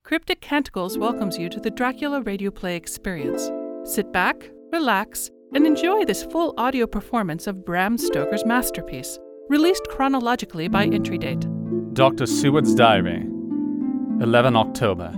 Cryptic Canticles welcomes you to the Dracula Radio Play experience. Sit back, relax, and enjoy this full audio performance of Bram Stoker's masterpiece, released chronologically by entry date. Dr. Seward's Diary, 11 October,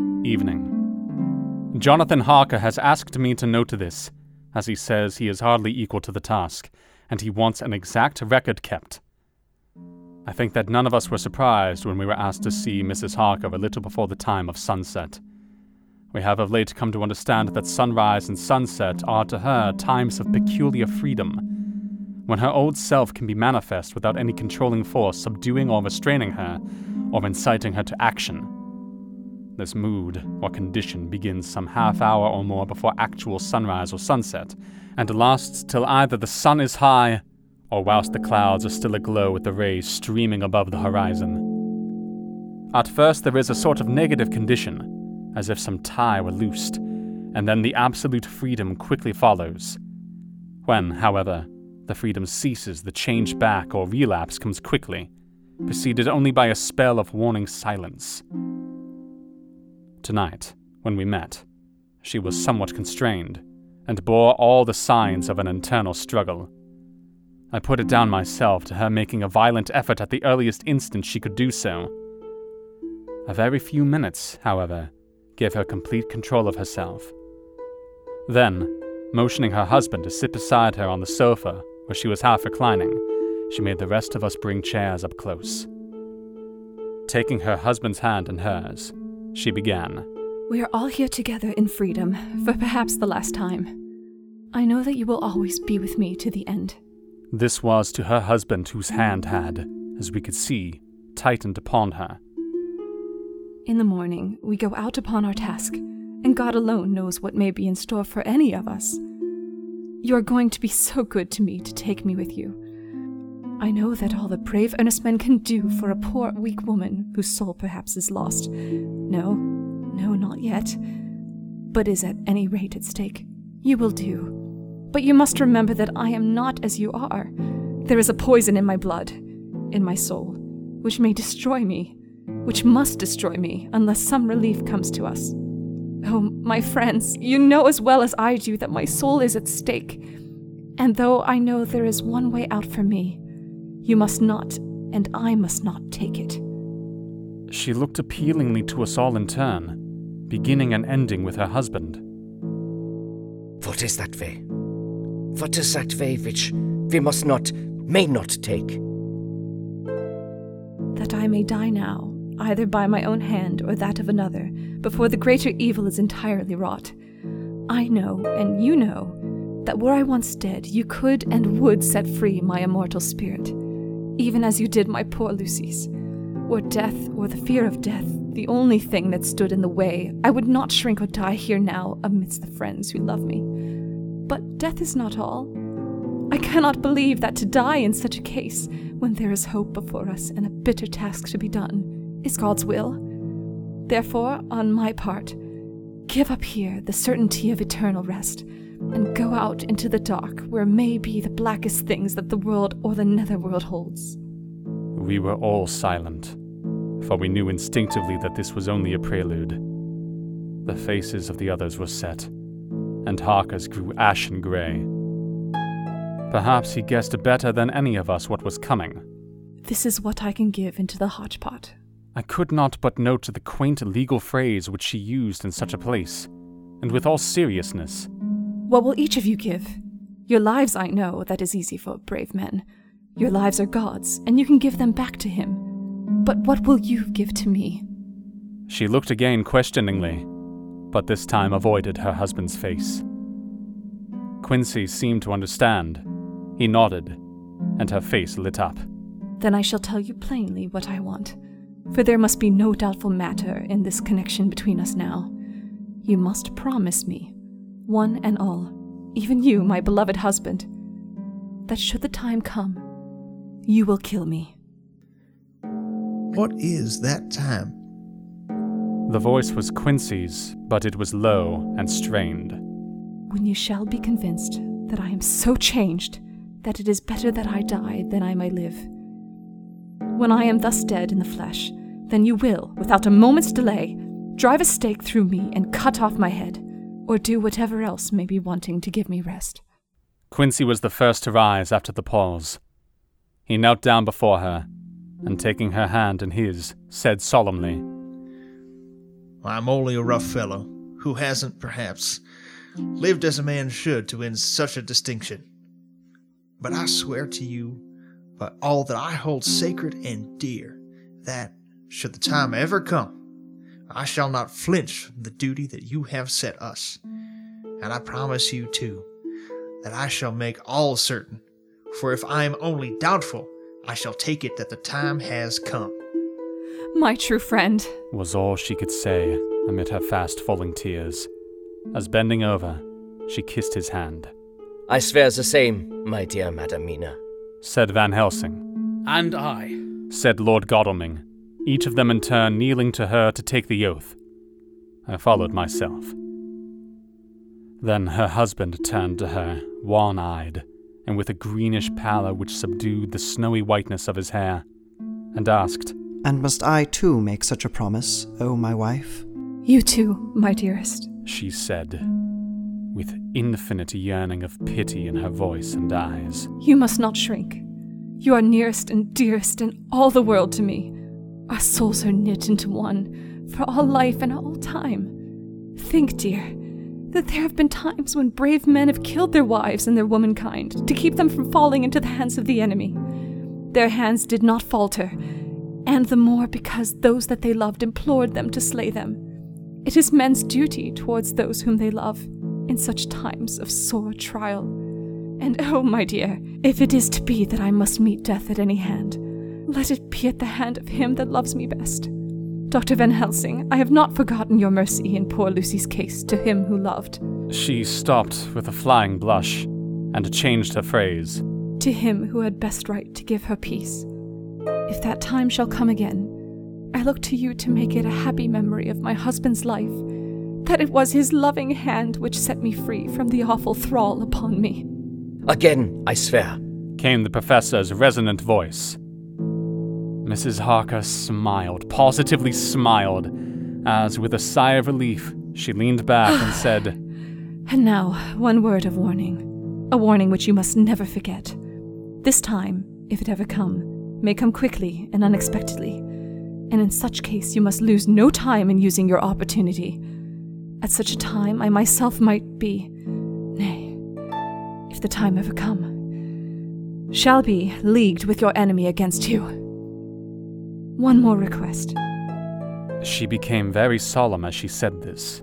evening. Jonathan Harker has asked me to note this, as he says he is hardly equal to the task, and he wants an exact record kept. I think that none of us were surprised when we were asked to see Mrs. Harker a little before the time of sunset. We have of late come to understand that sunrise and sunset are to her times of peculiar freedom, when her old self can be manifest without any controlling force subduing or restraining her, or inciting her to action. This mood or condition begins some half hour or more before actual sunrise or sunset, and lasts till either the sun is high, or whilst the clouds are still aglow with the rays streaming above the horizon. At first there is a sort of negative condition, as if some tie were loosed, and then the absolute freedom quickly follows. When, however, the freedom ceases, the change back or relapse comes quickly, preceded only by a spell of warning silence. Tonight, when we met, she was somewhat constrained, and bore all the signs of an internal struggle. I put it down myself to her making a violent effort at the earliest instant she could do so. A very few minutes, however, gave her complete control of herself. Then, motioning her husband to sit beside her on the sofa where she was half reclining, she made the rest of us bring chairs up close. Taking her husband's hand in hers, she began. We are all here together in freedom, for perhaps the last time. I know that you will always be with me to the end. This was to her husband, whose hand had, as we could see, tightened upon her. In the morning, we go out upon our task, and God alone knows what may be in store for any of us. You are going to be so good to me to take me with you. I know that all the brave earnest men can do for a poor, weak woman whose soul perhaps is lost. No, not yet, but is at any rate at stake. You will do. But you must remember that I am not as you are. There is a poison in my blood, in my soul, which may destroy me, which must destroy me unless some relief comes to us. Oh, my friends, you know as well as I do that my soul is at stake. And though I know there is one way out for me, you must not, and I must not take it. She looked appealingly to us all in turn, beginning and ending with her husband. What is that way? What is that way which we must not, may not take? That I may die now, either by my own hand or that of another, before the greater evil is entirely wrought. I know, and you know, that were I once dead, you could and would set free my immortal spirit, even as you did my poor Lucy's. Were death, or the fear of death, the only thing that stood in the way, I would not shrink or die here now amidst the friends who love me. But death is not all. I cannot believe that to die in such a case, when there is hope before us and a bitter task to be done, is God's will. Therefore, on my part, give up here the certainty of eternal rest, and go out into the dark where may be the blackest things that the world or the netherworld holds. We were all silent, for we knew instinctively that this was only a prelude. The faces of the others were set, and Harker's grew ashen grey. Perhaps he guessed better than any of us what was coming. This is what I can give into the hodgepot. I could not but note the quaint legal phrase which she used in such a place, and with all seriousness. What will each of you give? Your lives, I know, that is easy for brave men. Your lives are God's, and you can give them back to him. But what will you give to me? She looked again questioningly, but this time avoided her husband's face. Quincy seemed to understand. He nodded, and her face lit up. Then I shall tell you plainly what I want, for there must be no doubtful matter in this connection between us now. You must promise me, one and all, even you, my beloved husband, that should the time come, you will kill me. What is that time? The voice was Quincy's, but it was low and strained. When you shall be convinced that I am so changed that it is better that I die than I may live. When I am thus dead in the flesh, then you will, without a moment's delay, drive a stake through me and cut off my head, or do whatever else may be wanting to give me rest. Quincy was the first to rise after the pause. He knelt down before her, and taking her hand in his, said solemnly, I'm only a rough fellow, who hasn't, perhaps, lived as a man should to win such a distinction. But I swear to you, by all that I hold sacred and dear, that, should the time ever come, I shall not flinch from the duty that you have set us. And I promise you, too, that I shall make all certain, for if I am only doubtful, I shall take it that the time has come. My true friend, was all she could say amid her fast-falling tears, as bending over, she kissed his hand. I swear the same, my dear Madam Mina, said Van Helsing. And I, said Lord Godalming, each of them in turn kneeling to her to take the oath. I followed myself. Then her husband turned to her, wan-eyed, and with a greenish pallor which subdued the snowy whiteness of his hair, and asked, And must I too make such a promise, O my wife? You too, my dearest, she said, with infinite yearning of pity in her voice and eyes. You must not shrink. You are nearest and dearest in all the world to me. Our souls are knit into one, for all life and all time. Think, dear, that there have been times when brave men have killed their wives and their womankind to keep them from falling into the hands of the enemy. Their hands did not falter, and the more because those that they loved implored them to slay them. It is men's duty towards those whom they love in such times of sore trial. And oh, my dear, if it is to be that I must meet death at any hand, let it be at the hand of him that loves me best. Dr. Van Helsing, I have not forgotten your mercy in poor Lucy's case to him who loved. She stopped with a flying blush, and changed her phrase. To him who had best right to give her peace. If that time shall come again, I look to you to make it a happy memory of my husband's life, that it was his loving hand which set me free from the awful thrall upon me. Again, I swear, came the professor's resonant voice. Mrs. Harker smiled, positively smiled, as with a sigh of relief, she leaned back and said, And now, one word of warning, a warning which you must never forget. This time, if it ever come, may come quickly and unexpectedly, and in such case you must lose no time in using your opportunity. At such a time I myself might be, nay, if the time ever come, shall be leagued with your enemy against you. One more request. She became very solemn as she said this.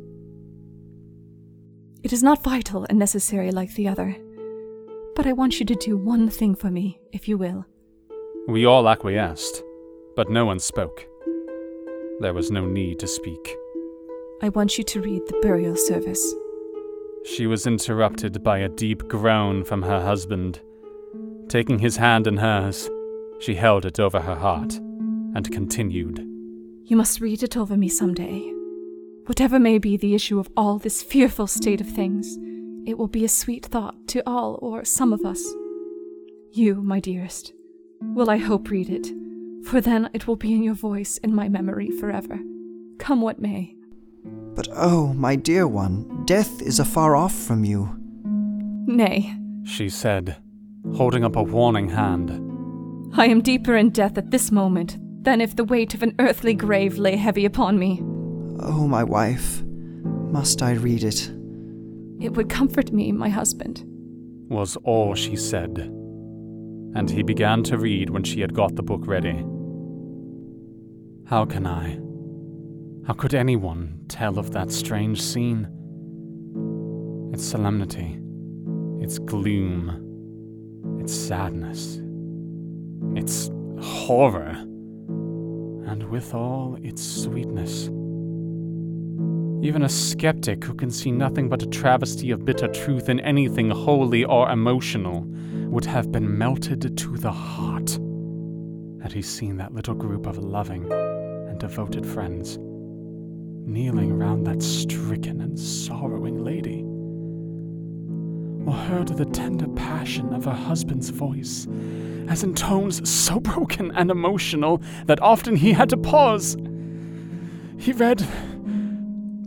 It is not vital and necessary like the other, but I want you to do one thing for me, if you will. We all acquiesced, but no one spoke. There was no need to speak. I want you to read the burial service. She was interrupted by a deep groan from her husband. Taking his hand in hers, she held it over her heart and continued. You must read it over me someday. Whatever may be the issue of all this fearful state of things, it will be a sweet thought to all or some of us. You, my dearest, will I hope read it, for then it will be in your voice in my memory forever, come what may. But oh, my dear one, death is afar off from you. Nay, she said, holding up a warning hand. I am deeper in death at this moment than if the weight of an earthly grave lay heavy upon me. Oh, my wife, must I read it? It would comfort me, my husband, was all she said, and he began to read when she had got the book ready. How could anyone tell of that strange scene? Its solemnity, its gloom, its sadness, its horror, and withal its sweetness. Even a skeptic who can see nothing but a travesty of bitter truth in anything holy or emotional would have been melted to the heart had he seen that little group of loving and devoted friends kneeling round that stricken and sorrowing lady, or heard the tender passion of her husband's voice, as in tones so broken and emotional that often he had to pause. He read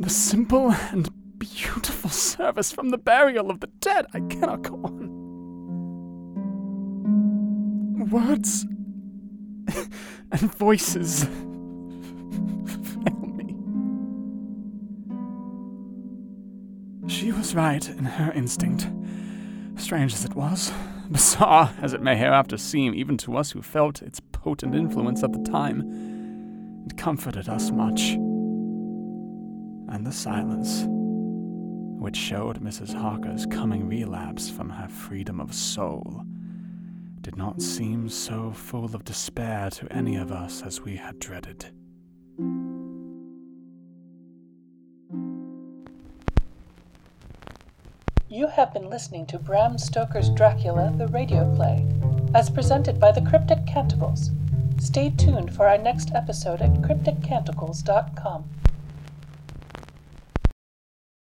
the simple and beautiful service from the burial of the dead. I cannot go on. Words and voices fail me. She was right in her instinct, strange as it was, bizarre as it may hereafter seem even to us who felt its potent influence at the time. It comforted us much. And the silence, which showed Mrs. Harker's coming relapse from her freedom of soul, did not seem so full of despair to any of us as we had dreaded. You have been listening to Bram Stoker's Dracula, the radio play, as presented by the Cryptic Canticles. Stay tuned for our next episode at crypticcanticles.com.